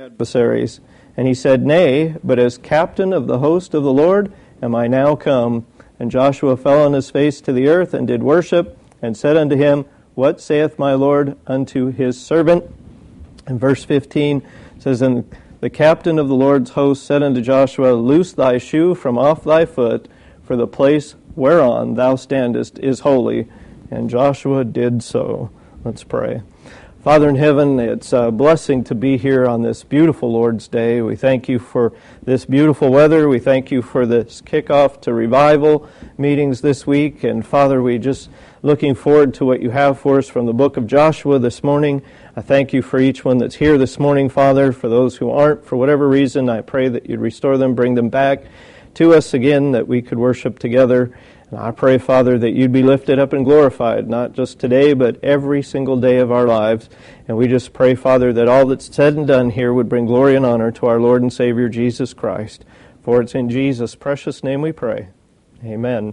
adversaries. And he said, Nay, but as captain of the host of the Lord am I now come. And Joshua fell on his face to the earth and did worship, and said unto him, What saith my Lord unto his servant? And verse 15 says, And the captain of the Lord's host said unto Joshua, Loose thy shoe from off thy foot, for the place whereon thou standest is holy. And Joshua did so. Let's pray. Father in heaven, it's a blessing to be here on this beautiful Lord's Day. We thank you for this beautiful weather. We thank you for this kickoff to revival meetings this week. And Father, we just looking forward to what you have for us from the book of Joshua this morning. I thank you for each one that's here this morning, Father. For those who aren't, for whatever reason, I pray that you'd restore them, bring them back to us again, that we could worship together. And I pray, Father, that you'd be lifted up and glorified, not just today, but every single day of our lives. And we just pray, Father, that all that's said and done here would bring glory and honor to our Lord and Savior, Jesus Christ. For it's in Jesus' precious name we pray. Amen.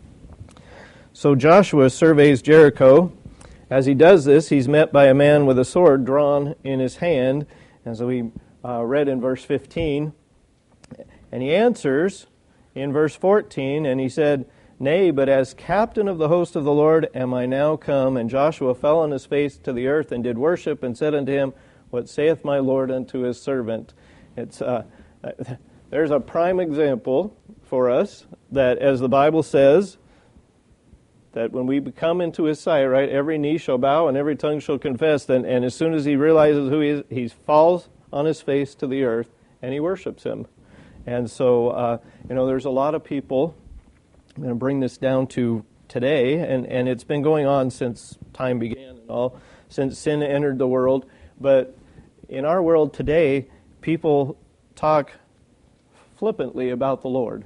So Joshua surveys Jericho. As he does this, he's met by a man with a sword drawn in his hand, as we read in verse 15. And he answers in verse 14, and he said, Nay, but as captain of the host of the Lord am I now come. And Joshua fell on his face to the earth and did worship, and said unto him, What saith my Lord unto his servant? There's a prime example for us that, as the Bible says, that when we come into his sight, right, every knee shall bow and every tongue shall confess. And as soon as he realizes who he is, he falls on his face to the earth and he worships him. And so, there's a lot of people. I'm going to bring this down to today, and it's been going on since time began and all, since sin entered the world. But in our world today, people talk flippantly about the Lord,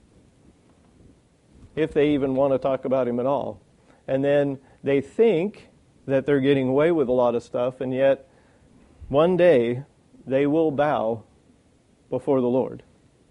if they even want to talk about him at all. And then they think that they're getting away with a lot of stuff, and yet one day they will bow before the Lord.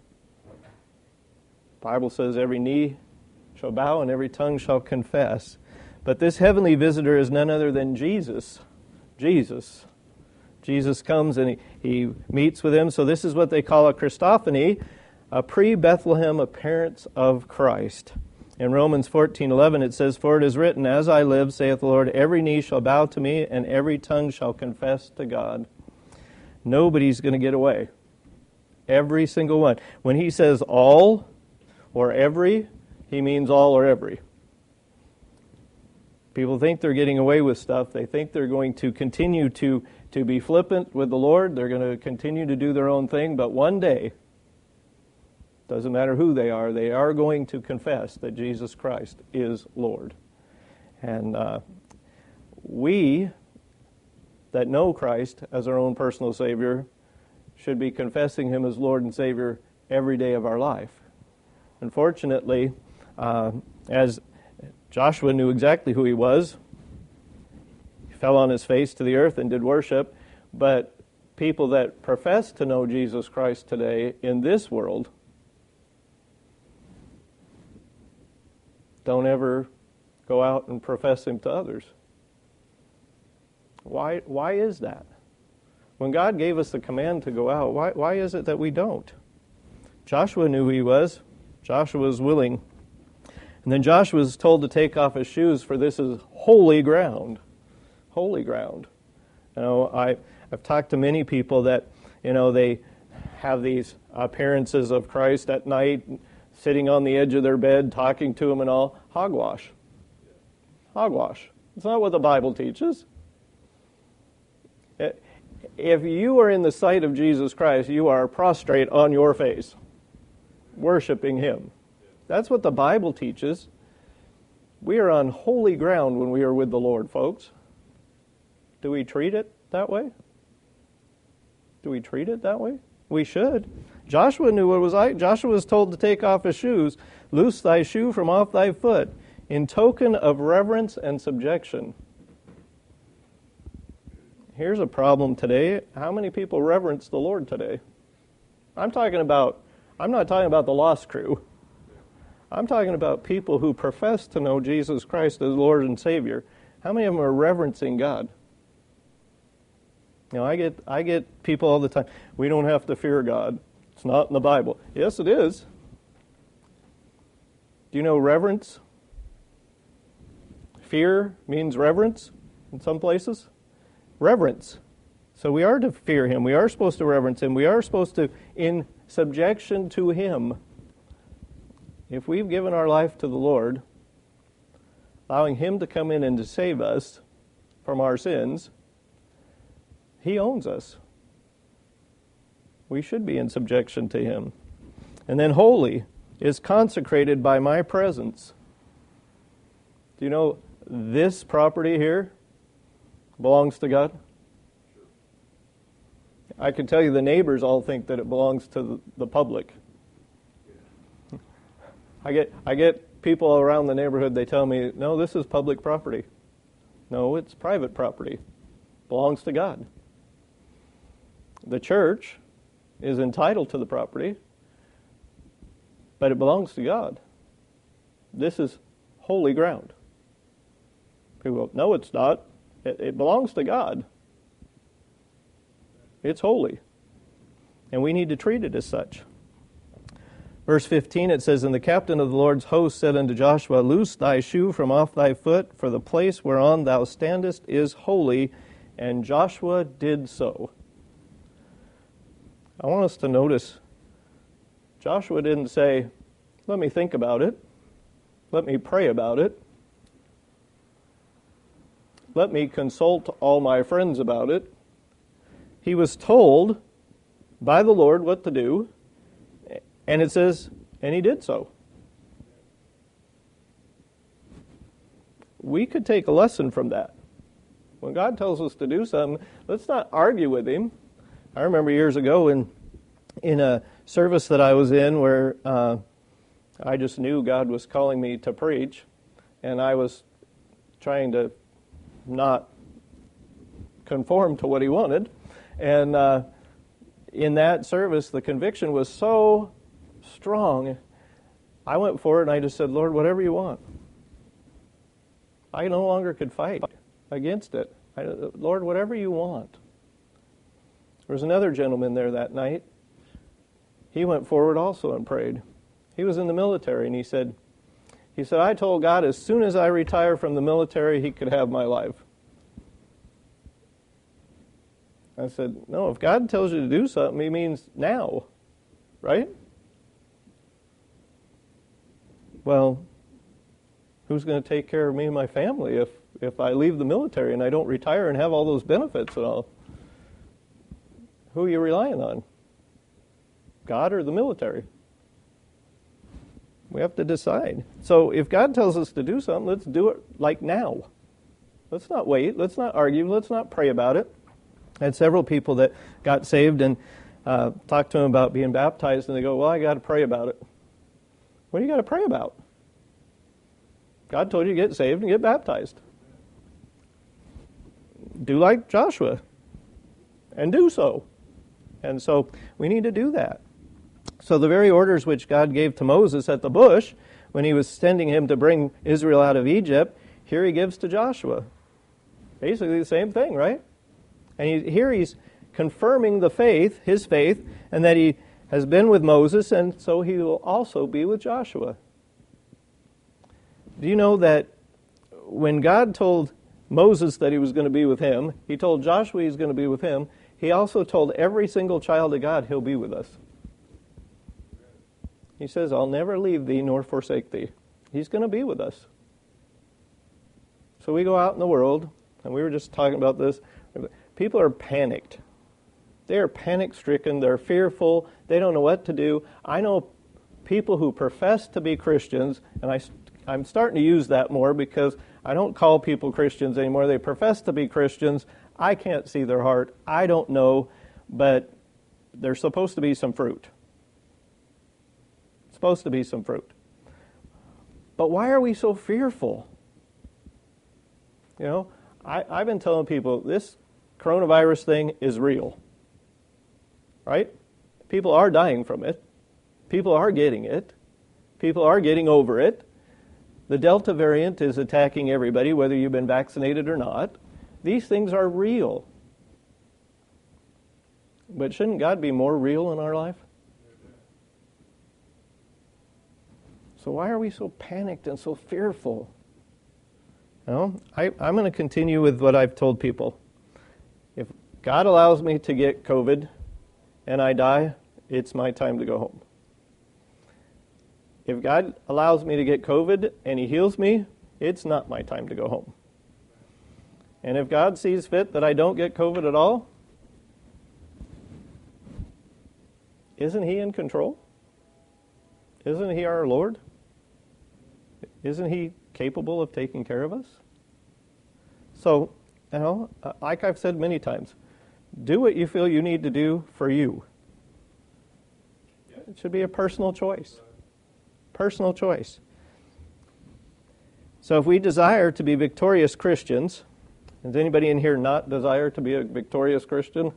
The Bible says every knee shall bow and every tongue shall confess. But this heavenly visitor is none other than Jesus. Jesus comes and he meets with him. So this is what they call a Christophany, a pre-Bethlehem appearance of Christ. In Romans 14:11 it says, For it is written, As I live, saith the Lord, every knee shall bow to me and every tongue shall confess to God. Nobody's going to get away. Every single one. When he says all or every, he means all or every. People think they're getting away with stuff. They think they're going to continue to be flippant with the Lord. They're going to continue to do their own thing. But one day, doesn't matter who they are going to confess that Jesus Christ is Lord. And we that know Christ as our own personal Savior should be confessing him as Lord and Savior every day of our life. Unfortunately, as Joshua knew exactly who he was, he fell on his face to the earth and did worship, but people that profess to know Jesus Christ today in this world don't ever go out and profess him to others. Why is that? When God gave us the command to go out, why is it that we don't? Joshua knew who he was. Joshua was willing. And then Joshua was told to take off his shoes, for this is holy ground. Holy ground. I've talked to many people that, they have these appearances of Christ at night, sitting on the edge of their bed, talking to him and all. Hogwash. Hogwash. It's not what the Bible teaches. If you are in the sight of Jesus Christ, you are prostrate on your face, worshiping him. That's what the Bible teaches. We are on holy ground when we are with the Lord, folks. Do we treat it that way? Do we treat it that way? We should. Joshua knew what it was like. Joshua was told to take off his shoes. Loose thy shoe from off thy foot, in token of reverence and subjection. Here's a problem today. How many people reverence the Lord today? I'm not talking about the lost crew. I'm talking about people who profess to know Jesus Christ as Lord and Savior. How many of them are reverencing God? You know, I get people all the time, we don't have to fear God. It's not in the Bible. Yes, it is. Do you know reverence? Fear means reverence in some places. Reverence. So we are to fear Him. We are supposed to reverence Him. We are supposed to, in subjection to Him, if we've given our life to the Lord, allowing Him to come in and to save us from our sins, He owns us. We should be in subjection to Him. And then holy is consecrated by my presence. Do you know this property here belongs to God? I can tell you the neighbors all think that it belongs to the public. I get people around the neighborhood, they tell me, no, this is public property. No, it's private property. It belongs to God. The church is entitled to the property, but it belongs to God. This is holy ground. People go, no, it's not. It belongs to God. It's holy. And we need to treat it as such. Verse 15, it says, And the captain of the Lord's host said unto Joshua, Loose thy shoe from off thy foot, for the place whereon thou standest is holy. And Joshua did so. I want us to notice, Joshua didn't say, let me think about it. Let me pray about it. Let me consult all my friends about it. He was told by the Lord what to do, and it says, and he did so. We could take a lesson from that. When God tells us to do something, let's not argue with Him. I remember years ago in a service that I was in where I just knew God was calling me to preach, and I was trying to not conform to what He wanted. And in that service, the conviction was so strong, I went forward and I just said, Lord, whatever you want. I no longer could fight against it. Lord, whatever you want. There was another gentleman there that night. He went forward also and prayed. He was in the military, and he said, I told God as soon as I retire from the military, He could have my life. I said, no, if God tells you to do something, He means now, right? Well, who's going to take care of me and my family if I leave the military and I don't retire and have all those benefits and all? Who are you relying on? God or the military? We have to decide. So if God tells us to do something, let's do it like now. Let's not wait. Let's not argue. Let's not pray about it. I had several people that got saved and talked to them about being baptized, and they go, well, I got to pray about it. What do you got to pray about? God told you to get saved and get baptized. Do like Joshua and do so. And so we need to do that. So the very orders which God gave to Moses at the bush when He was sending him to bring Israel out of Egypt, here He gives to Joshua. Basically the same thing, right? And here He's confirming the faith, his faith, and that He has been with Moses, and so He will also be with Joshua. Do you know that when God told Moses that He was going to be with him, He told Joshua He's going to be with him, He also told every single child of God He'll be with us. He says, I'll never leave thee nor forsake thee. He's going to be with us. So we go out in the world, and we were just talking about this. People are panicked. They are panic-stricken. They're fearful. They don't know what to do. I know people who profess to be Christians, and I'm starting to use that more because I don't call people Christians anymore. They profess to be Christians. I can't see their heart. I don't know, but there's supposed to be some fruit. Supposed to be some fruit. But why are we so fearful? You know, I've been telling people this coronavirus thing is real. Right? People are dying from it. People are getting it. People are getting over it. The Delta variant is attacking everybody, whether you've been vaccinated or not. These things are real. But shouldn't God be more real in our life? So why are we so panicked and so fearful? I'm going to continue with what I've told people. If God allows me to get COVID and I die, it's my time to go home. If God allows me to get COVID and He heals me, it's not my time to go home. And if God sees fit that I don't get COVID at all, isn't He in control? Isn't He our Lord? Isn't He capable of taking care of us? So, like I've said many times, do what you feel you need to do for you. It should be a personal choice. Personal choice. So if we desire to be victorious Christians, does anybody in here not desire to be a victorious Christian?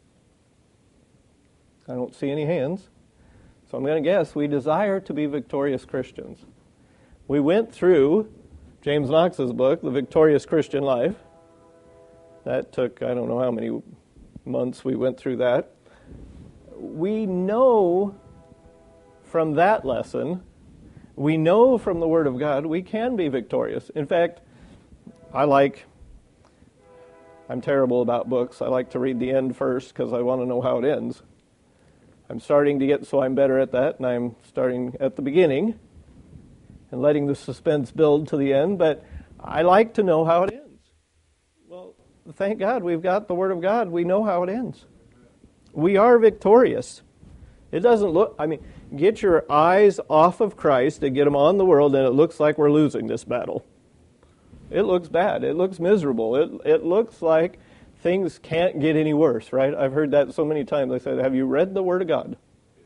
I don't see any hands. So I'm going to guess we desire to be victorious Christians. We went through James Knox's book, The Victorious Christian Life. That took, I don't know how many months we went through that. We know from that lesson, we know from the Word of God, we can be victorious. In fact, I'm terrible about books. I like to read the end first because I want to know how it ends. I'm starting to get so I'm better at that, and I'm starting at the beginning and letting the suspense build to the end, but I like to know how it ends. Well, thank God we've got the Word of God. We know how it ends. We are victorious. It doesn't look, get your eyes off of Christ and get them on the world, and it looks like we're losing this battle. It looks bad. It looks miserable. It looks like things can't get any worse, right? I've heard that so many times. They say, have you read the Word of God?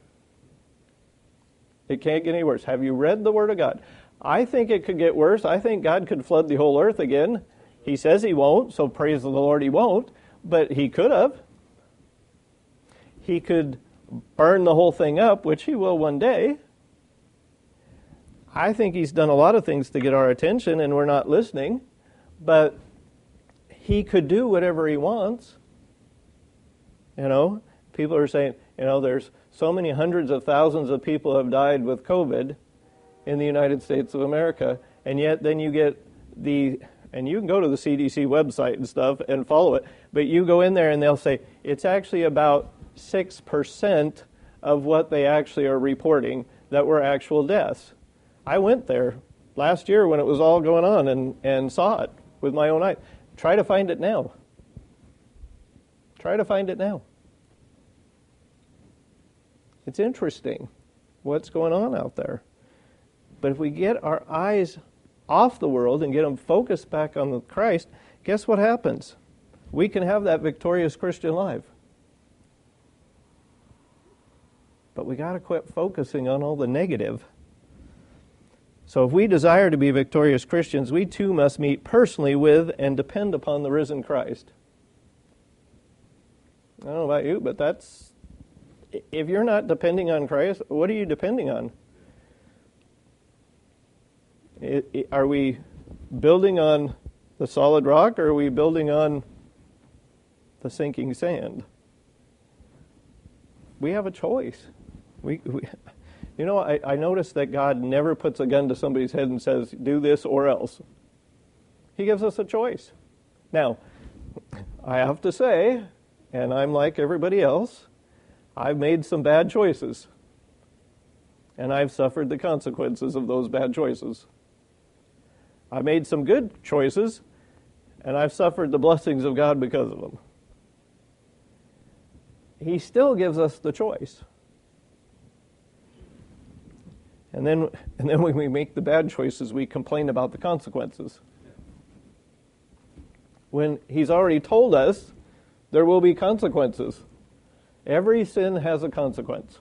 It can't get any worse. Have you read the Word of God? I think it could get worse. I think God could flood the whole earth again. He says He won't, so praise the Lord He won't. But He could have. He could burn the whole thing up, which He will one day. I think He's done a lot of things to get our attention, and we're not listening. But He could do whatever He wants. People are saying, there's so many hundreds of thousands of people have died with COVID in the United States of America, and yet then you get and you can go to the CDC website and stuff and follow it, but you go in there and they'll say, it's actually about 6% of what they actually are reporting that were actual deaths. I went there last year when it was all going on and saw it with my own eyes. Try to find it now. Try to find it now. It's interesting what's going on out there. But if we get our eyes off the world and get them focused back on Christ, guess what happens? We can have that victorious Christian life. But we got to quit focusing on all the negative. So if we desire to be victorious Christians, we too must meet personally with and depend upon the risen Christ. I don't know about you, but if you're not depending on Christ, what are you depending on? Are we building on the solid rock, or are we building on the sinking sand? We have a choice. I noticed that God never puts a gun to somebody's head and says, do this or else. He gives us a choice. Now, I have to say, and I'm like everybody else, I've made some bad choices. And I've suffered the consequences of those bad choices. I've made some good choices, and I've suffered the blessings of God because of them. He still gives us the choice. And then when we make the bad choices, we complain about the consequences. When He's already told us there will be consequences. Every sin has a consequence.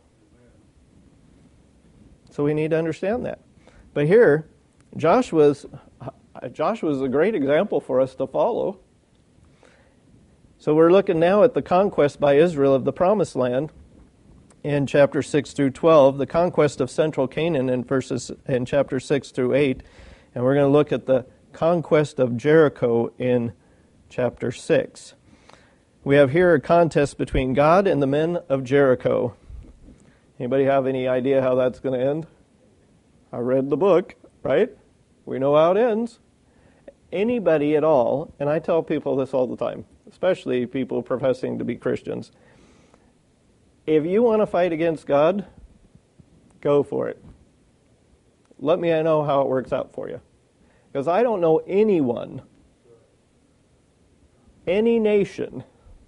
So we need to understand that. But here, Joshua's a great example for us to follow. So we're looking now at the conquest by Israel of the Promised Land in chapter 6 through 12, the conquest of central Canaan in chapter 6 through 8, and we're going to look at the conquest of Jericho in chapter 6. We have here a contest between God and the men of Jericho. Anybody have any idea how that's going to end? I read the book, right? We know how it ends. Anybody at all, and I tell people this all the time, especially people professing to be Christians, if you want to fight against God, go for it. Let me know how it works out for you. Because I don't know anyone, any nation,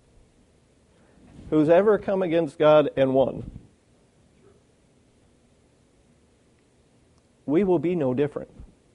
who's ever come against God and won. We will be no different.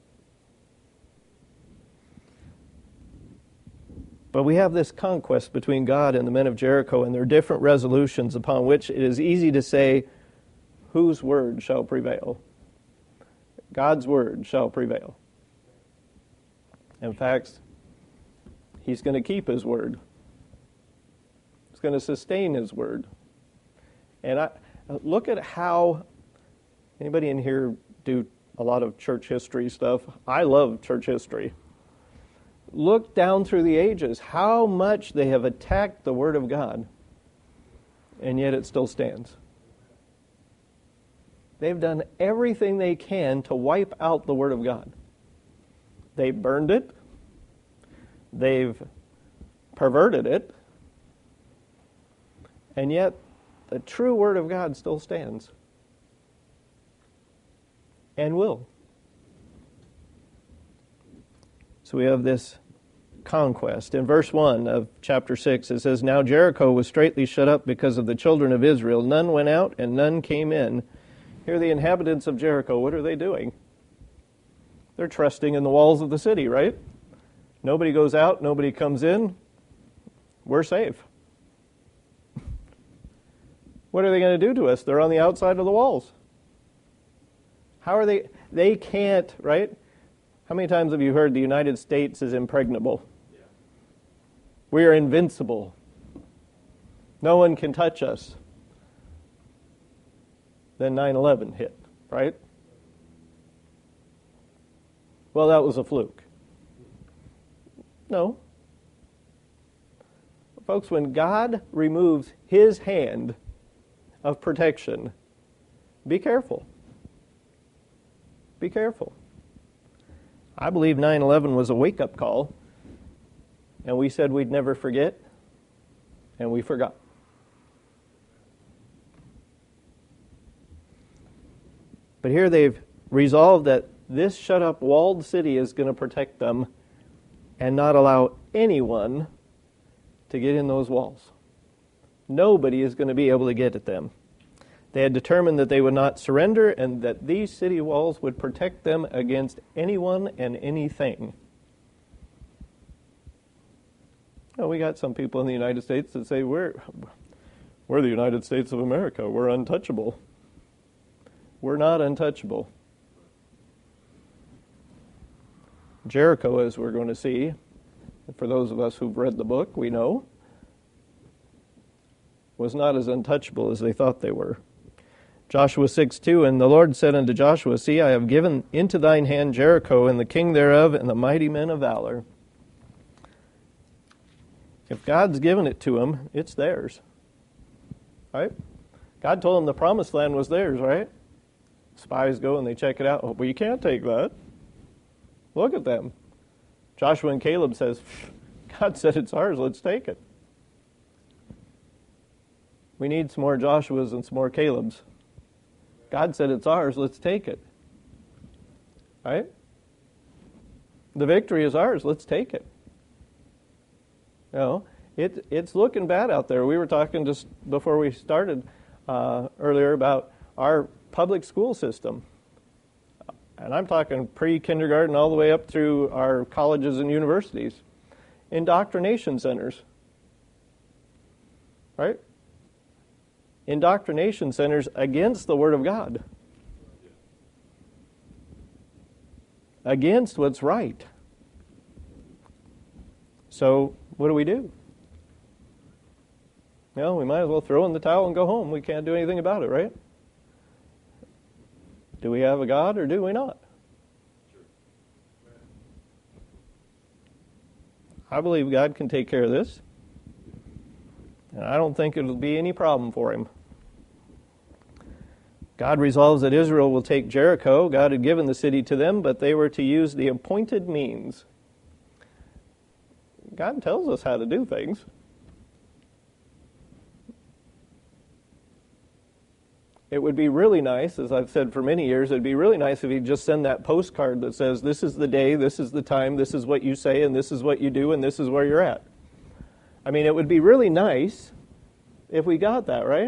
But we have this conquest between God and the men of Jericho, and there are different resolutions upon which it is easy to say, whose word shall prevail? God's word shall prevail. In fact, He's going to keep His word. He's going to sustain His word. And look at how, anybody in here do a lot of church history stuff? I love church history. Look down through the ages, how much they have attacked the Word of God, and yet it still stands. They've done everything they can to wipe out the Word of God. They've burned it. They've perverted it. And yet, the true Word of God still stands. And will. So we have this conquest. In verse 1 of chapter 6, it says, Now Jericho was straitly shut up because of the children of Israel. None went out and none came in. Here the inhabitants of Jericho, what are they doing? They're trusting in the walls of the city, right? Nobody goes out, nobody comes in. We're safe. What are they going to do to us? They're on the outside of the walls. How are they? They can't, right? How many times have you heard the United States is impregnable? Yeah. We are invincible. No one can touch us. Then 9/11 hit, right? Well, that was a fluke. No. Folks, when God removes His hand of protection, be careful. Be careful. I believe 9/11 was a wake-up call, and we said we'd never forget, and we forgot. But here they've resolved that this shut-up, walled city is going to protect them and not allow anyone to get in those walls. Nobody is going to be able to get at them. They had determined that they would not surrender and that these city walls would protect them against anyone and anything. Now, we got some people in the United States that say, we're the United States of America. We're untouchable. We're not untouchable. Jericho, as we're going to see, and for those of us who've read the book, we know, was not as untouchable as they thought they were. Joshua 6:2, And the Lord said unto Joshua, See, I have given into thine hand Jericho, and the king thereof, and the mighty men of valor. If God's given it to them, it's theirs. Right? God told them the promised land was theirs, right? Spies go and they check it out. Oh, well, you can't take that. Look at them. Joshua and Caleb says, God said it's ours, let's take it. We need some more Joshuas and some more Calebs. God said it's ours, let's take it. Right? The victory is ours, let's take it. You know, it's looking bad out there. We were talking just before we started earlier about our public school system. And I'm talking pre-kindergarten all the way up through our colleges and universities. Indoctrination centers. Right? Indoctrination centers against the Word of God. Against what's right. So, what do? Well, we might as well throw in the towel and go home. We can't do anything about it, right? Do we have a God or do we not? I believe God can take care of this. And I don't think it'll be any problem for him. God resolves that Israel will take Jericho. God had given the city to them, but they were to use the appointed means. God tells us how to do things. It would be really nice, as I've said for many years, it'd be really nice if he'd just send that postcard that says, this is the day, this is the time, this is what you say, and this is what you do, and this is where you're at. I mean, it would be really nice if we got that, right?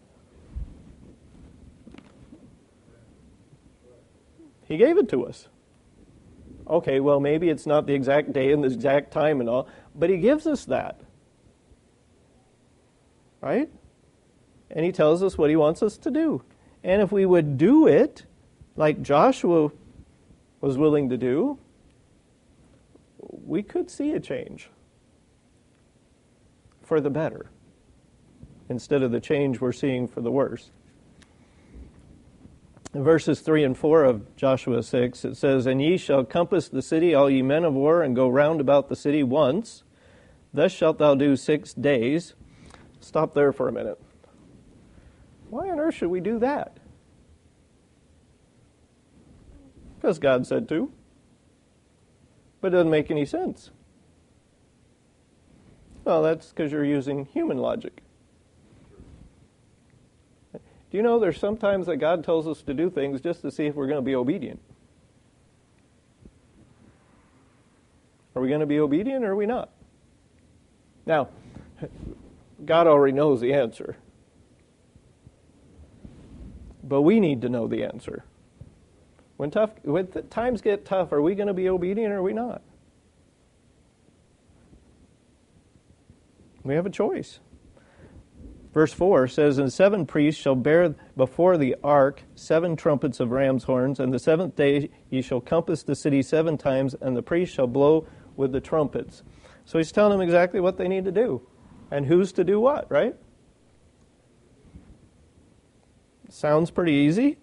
He gave it to us. Okay, well, maybe it's not the exact day and the exact time and all, but he gives us that. Right? And he tells us what he wants us to do. And if we would do it like Joshua was willing to do, we could see a change for the better instead of the change we're seeing for the worse. In verses 3 and 4 of Joshua 6, it says, And ye shall compass the city, all ye men of war, and go round about the city once. Thus shalt thou do 6 days. Stop there for a minute. Why on earth should we do that? Because God said to. But it doesn't make any sense. Well, that's because you're using human logic. Do you know there's sometimes that God tells us to do things just to see if we're going to be obedient? Are we going to be obedient or are we not? Now, God already knows the answer. But we need to know the answer. When times get tough, are we going to be obedient or are we not? We have a choice. Verse 4 says, And 7 priests shall bear before the ark 7 trumpets of ram's horns, and the 7th day ye shall compass the city 7 times, and the priests shall blow with the trumpets. So he's telling them exactly what they need to do, and who's to do what, right? Sounds pretty easy.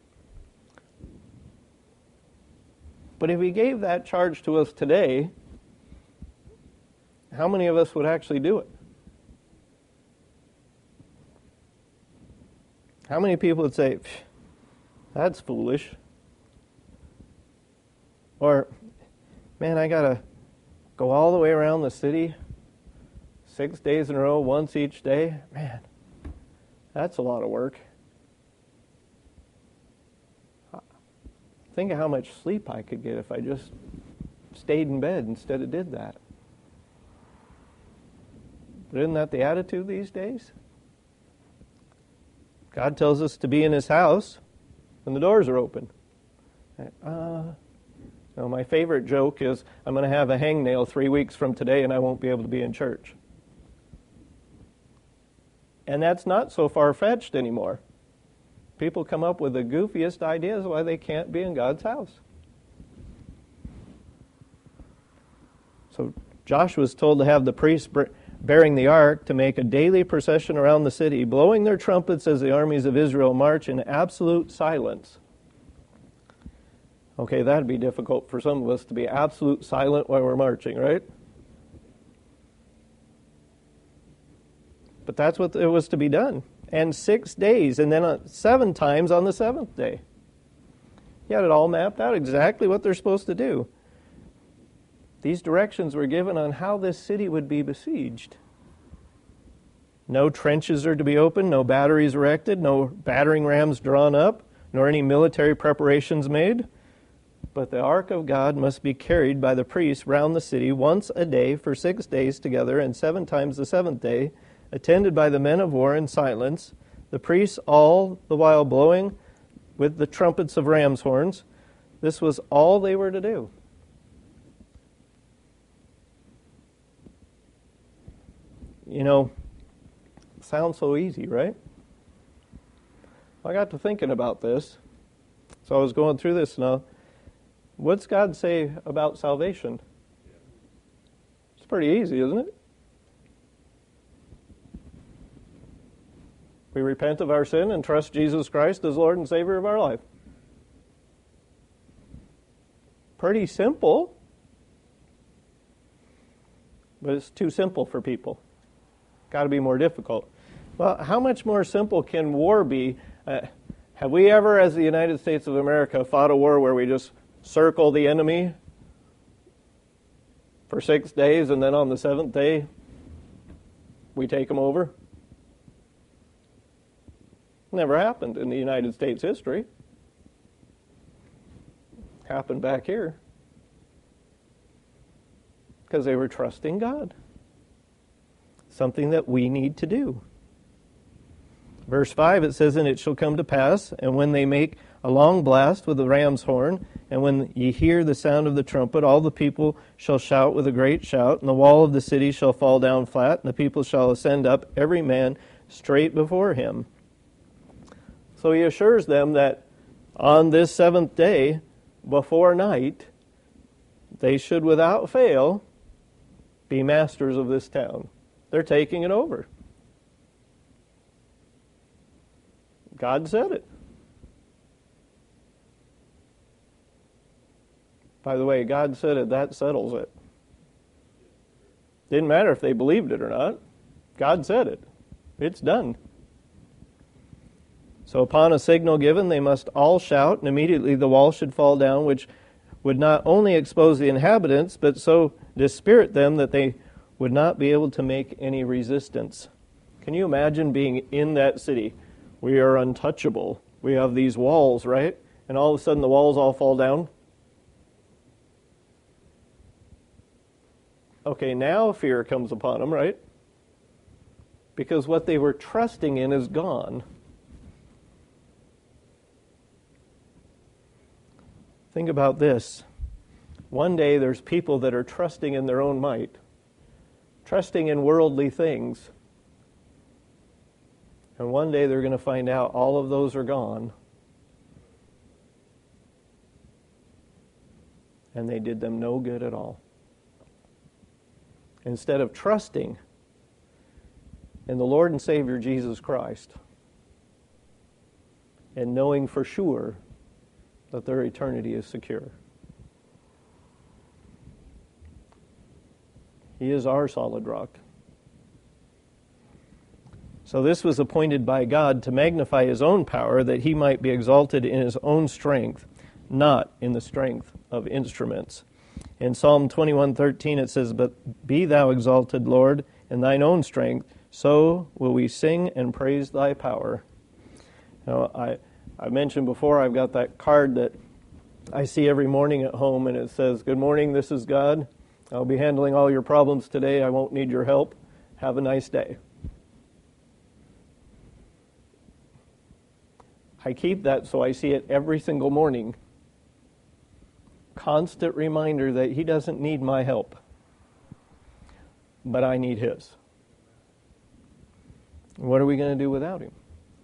But if he gave that charge to us today, how many of us would actually do it? How many people would say, that's foolish? Or, man, I got to go all the way around the city 6 days in a row, once each day? Man, that's a lot of work. Think of how much sleep I could get if I just stayed in bed instead of did that. But isn't that the attitude these days? God tells us to be in His house when the doors are open. My favorite joke is, I'm going to have a hangnail 3 weeks from today and I won't be able to be in church. And that's not so far-fetched anymore. People come up with the goofiest ideas why they can't be in God's house. So Joshua's told to have the priests bearing the ark to make a daily procession around the city, blowing their trumpets as the armies of Israel march in absolute silence. Okay, that'd be difficult for some of us to be absolute silent while we're marching, right? But that's what it was to be done. And 6 days, and then 7 times on the 7th day. He had it all mapped out, exactly what they're supposed to do. These directions were given on how this city would be besieged. No trenches are to be opened, no batteries erected, no battering rams drawn up, nor any military preparations made. But the ark of God must be carried by the priests round the city once a day for 6 days together, and 7 times the 7th day, attended by the men of war in silence, the priests all the while blowing with the trumpets of ram's horns. This was all they were to do. You know, sounds so easy, right? I got to thinking about this. So I was going through this now. What's God say about salvation? It's pretty easy, isn't it? We repent of our sin and trust Jesus Christ as Lord and Savior of our life. Pretty simple. But it's too simple for people. Got to be more difficult. Well, how much more simple can war be? Have we ever, as the United States of America, fought a war where we just circle the enemy for 6 days and then on the 7th day we take them over? Never happened in the United States history. Happened back here because they were trusting God. Something that we need to do. Verse 5, it says, "And it shall come to pass, and when they make a long blast with the ram's horn, and when ye hear the sound of the trumpet, all the people shall shout with a great shout, and the wall of the city shall fall down flat, and the people shall ascend up, every man straight before him." So he assures them that on this 7th day, before night, they should without fail be masters of this town. They're taking it over. God said it. By the way, God said it, that settles it. Didn't matter if they believed it or not. God said it. It's done. So upon a signal given, they must all shout, and immediately the wall should fall down, which would not only expose the inhabitants, but so dispirit them that they would not be able to make any resistance. Can you imagine being in that city? We are untouchable. We have these walls, right? And all of a sudden the walls all fall down. Okay, now fear comes upon them, right? Because what they were trusting in is gone. Think about this. One day there's people that are trusting in their own might, trusting in worldly things. And one day they're going to find out all of those are gone. And they did them no good at all. Instead of trusting in the Lord and Savior Jesus Christ and knowing for sure that their eternity is secure. He is our solid rock. So this was appointed by God to magnify His own power, that He might be exalted in His own strength, not in the strength of instruments. In Psalm 21:13 it says, "But be thou exalted, Lord, in thine own strength, so will we sing and praise thy power." Now, I mentioned before, I've got that card that I see every morning at home, and it says, "Good morning, this is God. I'll be handling all your problems today. I won't need your help. Have a nice day." I keep that so I see it every single morning. Constant reminder that He doesn't need my help, but I need His. What are we going to do without Him?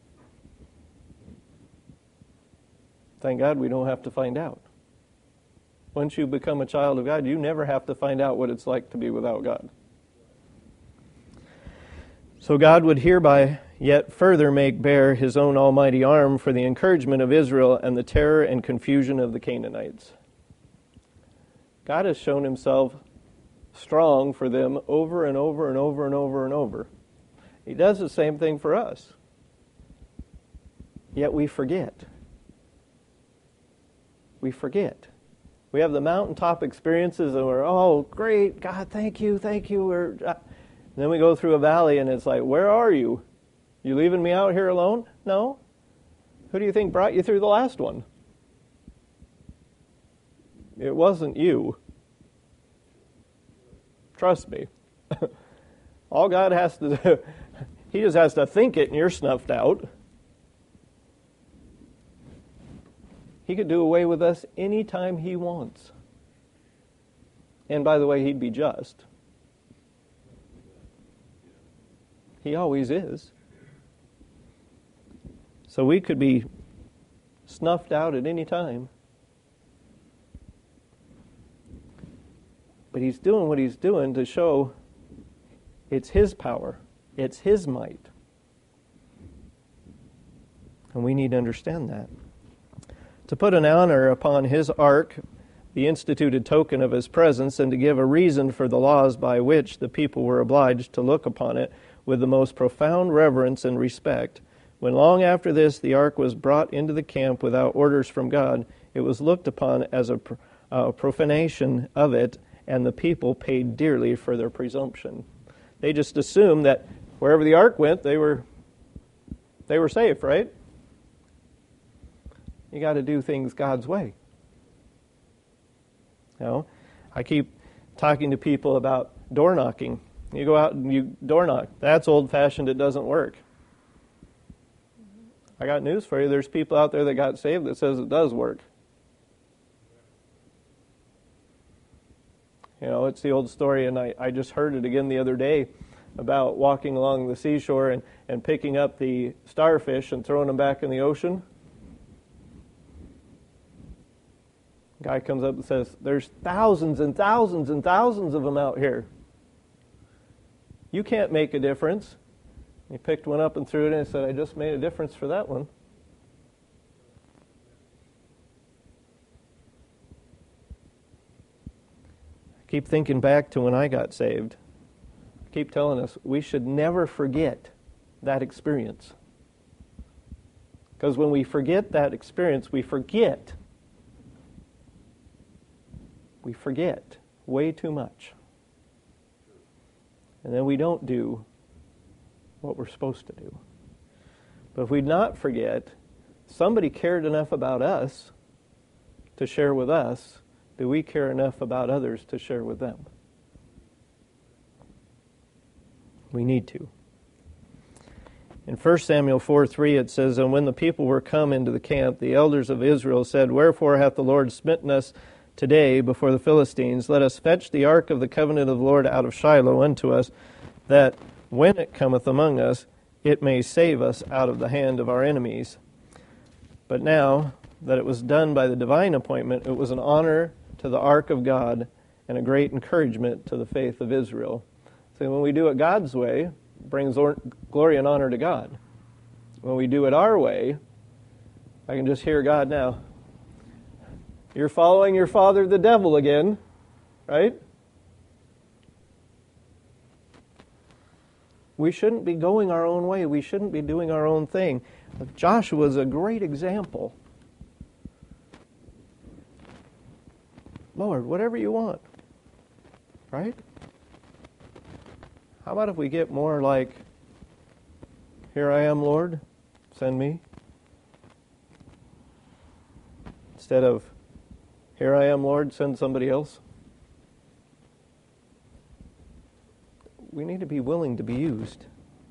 Thank God we don't have to find out. Once you become a child of God, you never have to find out what it's like to be without God. So God would hereby yet further make bare His own almighty arm for the encouragement of Israel and the terror and confusion of the Canaanites. God has shown Himself strong for them over and over and over and over and over. He does the same thing for us. Yet we forget. We forget. We have the mountaintop experiences and we're, oh, great, God, thank you. And then we go through a valley and it's like, where are you? You leaving me out here alone? No. Who do you think brought you through the last one? It wasn't you. Trust me. All God has to do, He just has to think it and you're snuffed out. He could do away with us anytime He wants. And by the way, He'd be just. He always is. So we could be snuffed out at any time. But He's doing what He's doing to show it's His power. It's His might. And we need to understand that. To put an honor upon His ark, the instituted token of His presence, and to give a reason for the laws by which the people were obliged to look upon it, with the most profound reverence and respect. When long after this the ark was brought into the camp without orders from God, it was looked upon as a profanation of it, and the people paid dearly for their presumption. They just assumed that wherever the ark went, they were safe, right? You got to do things God's way. You know, I keep talking to people about door knocking. You go out and you door knock. That's old-fashioned. It doesn't work. I got news for you. There's people out there that got saved that says it does work. You know, it's the old story, and I just heard it again the other day about walking along the seashore and picking up the starfish and throwing them back in the ocean. Guy comes up and says, there's thousands and thousands and thousands of them out here. You can't make a difference. He picked one up and threw it in and said, I just made a difference for that one. I keep thinking back to when I got saved. I keep telling us we should never forget that experience. Because when we forget that experience, we forget way too much. And then we don't do what we're supposed to do. But if we not forget, somebody cared enough about us to share with us, do we care enough about others to share with them? We need to. In 1 Samuel 4:3 it says, And when the people were come into the camp, the elders of Israel said, Wherefore hath the Lord smitten us today before the Philistines? Let us fetch the ark of the covenant of the Lord out of Shiloh unto us, that when it cometh among us, it may save us out of the hand of our enemies. But now that it was done by the divine appointment, it was an honor to the ark of God and a great encouragement to the faith of Israel. So when we do it God's way, it brings glory and honor to God. When we do it our way, I can just hear God now. You're following your father, the devil, again, right? We shouldn't be going our own way. We shouldn't be doing our own thing. Joshua is a great example. Lord, whatever you want, right? How about if we get more like, here I am, Lord, send me, instead of, here I am, Lord, send somebody else? We need to be willing to be used.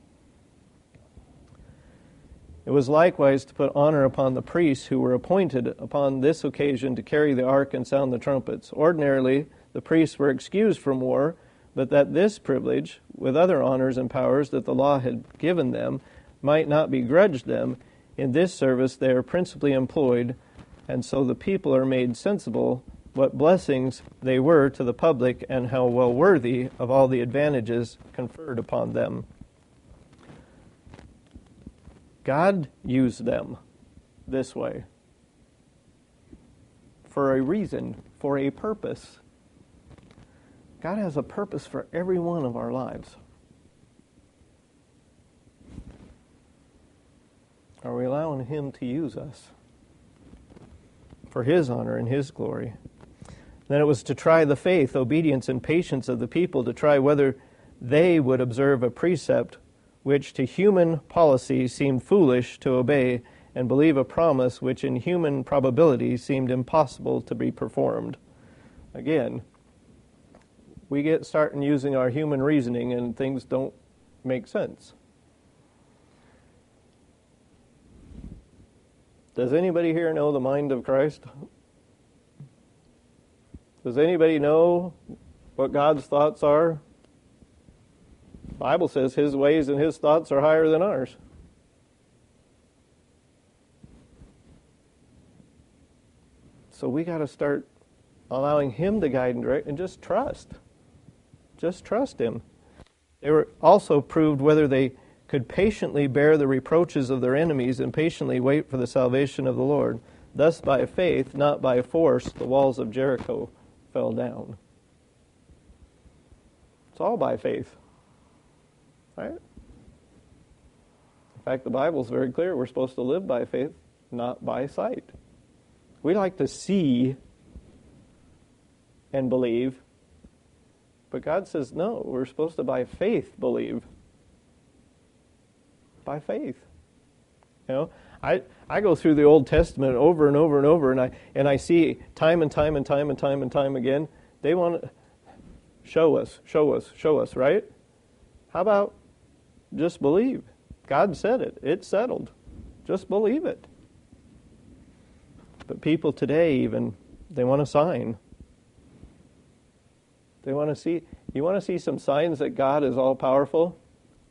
It was likewise to put honor upon the priests who were appointed upon this occasion to carry the ark and sound the trumpets. Ordinarily, the priests were excused from war, but that this privilege, with other honors and powers that the law had given them, might not be grudged them, in this service they are principally employed, and so the people are made sensible what blessings they were to the public and how well worthy of all the advantages conferred upon them. God used them this way for a reason, for a purpose. God has a purpose for every one of our lives. Are we allowing Him to use us for His honor and His glory? Then it was to try the faith, obedience, and patience of the people, to try whether they would observe a precept which to human policy seemed foolish to obey, and believe a promise which in human probability seemed impossible to be performed. Again, we get started using our human reasoning and things don't make sense. Does anybody here know the mind of Christ? Does anybody know what God's thoughts are? The Bible says His ways and His thoughts are higher than ours. So we got to start allowing Him to guide and direct and just trust. Just trust Him. They were also proved whether they could patiently bear the reproaches of their enemies and patiently wait for the salvation of the Lord. Thus by faith, not by force, the walls of Jericho fell down. It's all by faith. Right? fact, the Bible's very clear. We're supposed to live by faith, not by sight. We like to see and believe, but God says, no, we're supposed to by faith believe. By faith. You know, I go through the Old Testament over and over and over, and I see time and time and time and time and time again, they want to show us, right? How about just believe? God said it. It's settled. Just believe it. But people today even, they want a sign. They want to see, you want to see some signs that God is all-powerful?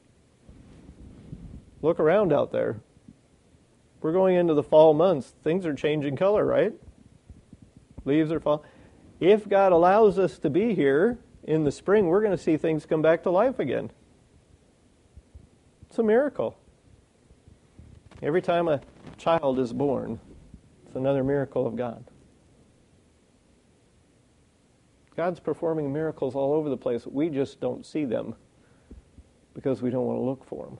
Look around out there. We're going into the fall months. Things are changing color, right? Leaves are falling. If God allows us to be here in the spring, we're going to see things come back to life again. It's a miracle. Every time a child is born, it's another miracle of God. God's performing miracles all over the place. We just don't see them because we don't want to look for them.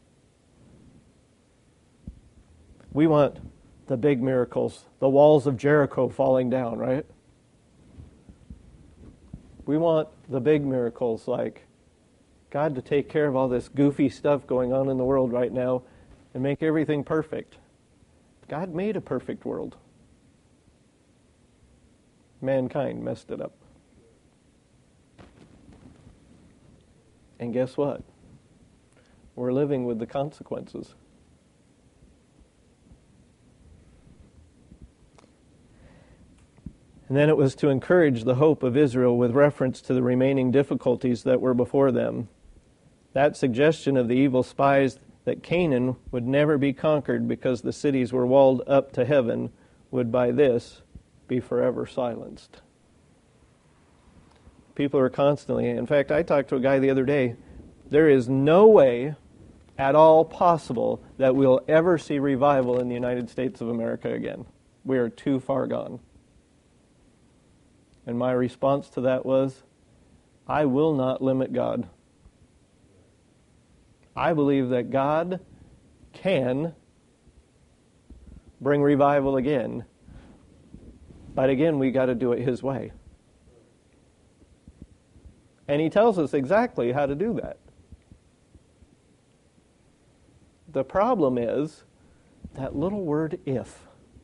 We want the big miracles, the walls of Jericho falling down, right? We want the big miracles like God to take care of all this goofy stuff going on in the world right now and make everything perfect. God made a perfect world. Mankind messed it up. And guess what? We're living with the consequences. And then it was to encourage the hope of Israel with reference to the remaining difficulties that were before them. That suggestion of the evil spies that Canaan would never be conquered because the cities were walled up to heaven would by this be forever silenced. People are constantly, in fact, I talked to a guy the other day, there is no way at all possible that we'll ever see revival in the United States of America again. We are too far gone. And my response to that was, I will not limit God. I believe that God can bring revival again. But again, we got to do it His way. And He tells us exactly how to do that. The problem is that little word if.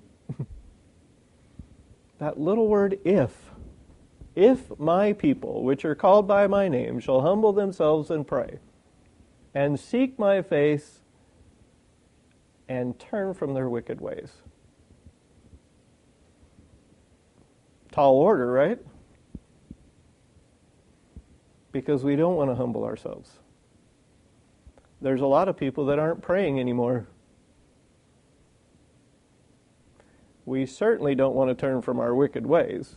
That little word if. If my people, which are called by my name, shall humble themselves and pray, and seek my face, and turn from their wicked ways. Tall order, right? Because we don't want to humble ourselves. There's a lot of people that aren't praying anymore. We certainly don't want to turn from our wicked ways.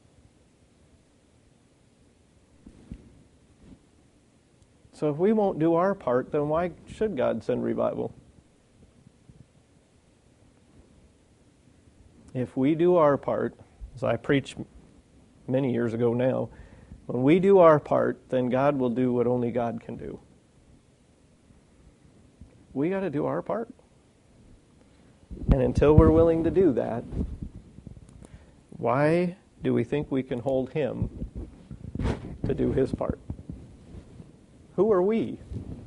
So if we won't do our part, then why should God send revival? If we do our part, as I preached many years ago now, when we do our part, then God will do what only God can do. We got to do our part. And until we're willing to do that, why do we think we can hold Him to do His part? Who are we?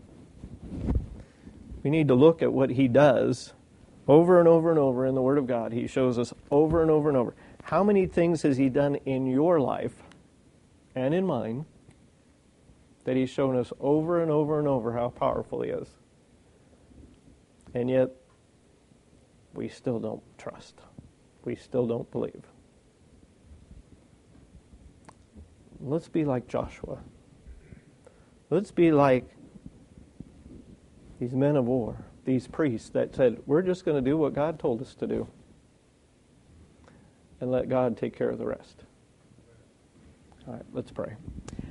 We need to look at what He does over and over and over in the Word of God. He shows us over and over and over. How many things has He done in your life and in mine that He's shown us over and over and over how powerful He is? And yet, we still don't trust. We still don't believe. Let's be like Joshua. Let's be like these men of war, these priests that said, we're just going to do what God told us to do. And let God take care of the rest. All right, let's pray.